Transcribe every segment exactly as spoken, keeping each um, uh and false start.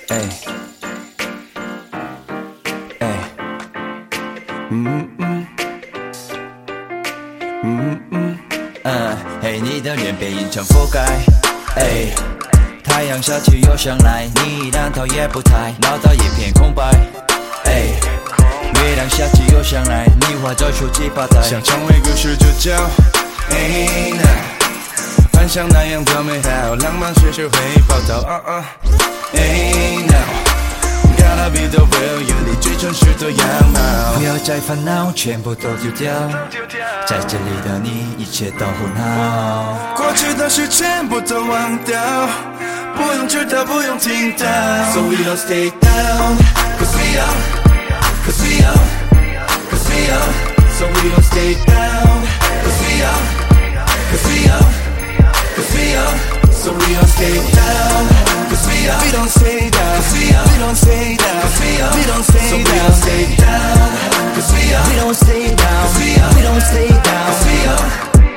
Ey, ey,嗯嗯，嗯嗯，嗯，黑你的脸被阴沉覆盖，ey，太阳下去又上来，你依然头也不抬，脑袋一片空白，ey，月亮下去又上来，你化作出几把台， 想成为故事主角，哎那，幻想那样的美好，浪漫随时会报道，啊啊，哎那。Gotta be the real you， 你最真实的样貌。 不要再烦恼，全部都丢掉。在这里的你，一切都很好。 过去的事全部都忘掉，不用知道，不用听到。So we don't stay down, cause we are, cause we are, cause we are. So we don't stay down, cause we are, cause we are, cause we are. So we don't stay down, cause we are. We don't stay down, cause we are. We don't stay down, cause we are. We don't stay down, stay down, cause we are. We don't stay down, cause we are. We don't stay down, cause we are.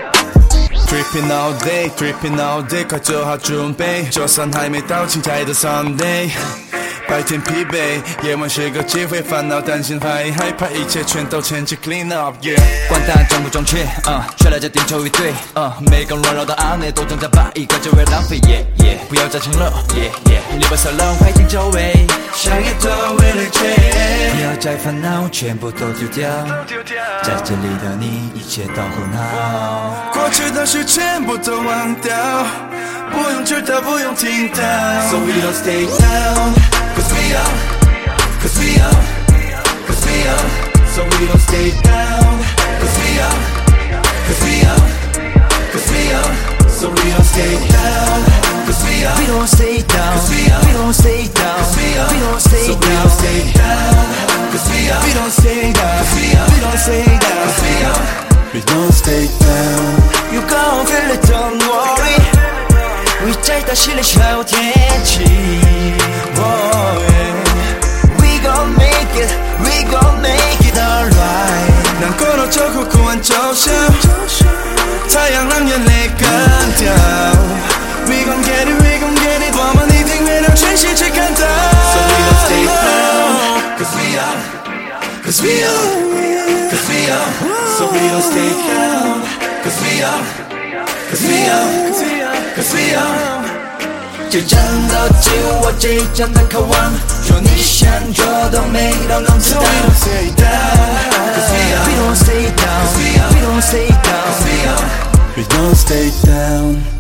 Dripping all day, dripping all day， 快做好准备，就算还没到青菜的 Sunday。白天疲惫，夜晚是个机会，烦恼、担心、怀疑、害怕，一切全都前去 clean up， yeah。 管它正不正确，嗯，谁来决定错与对，嗯，每个软弱的案例都正在把一个就会浪费，耶耶，不要再承认，耶耶，你把笑容快进周围， 想也都会累赘， 不要再烦恼，全部都丢掉，在这里的你，一切都很好。 过去的事全部都忘掉，不用知道，不用听到。So we don't stay down, cause we are, cause we are, cause we are. So we don't stay down, cause we are, cause we are, cause we are. So we don't stay down, cause we are. We don't stay down, cause we are. We don't stay down, cause we are. We don't stay so down, we don't stay down, cause we are. We don't stay down, cause we are. We don't stay down, cause we are. We don't stay down. You gon' feel it, don't worry. 会在大心里好天气。Oh yeah. We gon' make it, we gon' make it alright. 难过了就哭，哭完就笑，太阳让眼泪干掉。We gon' get it, we gon' get it， 我们一定会让全世界看到。So we don't stay down, cause we are, cause we are, cause we are. So we don't stay down, cause we are, cause we are, cause we are. 就战斗自我最真的渴望，说你想做都没都能做到。 So we don't stay down, cause we are. We don't stay down, cause we are. We don't stay down, cause we are. We don't stay down.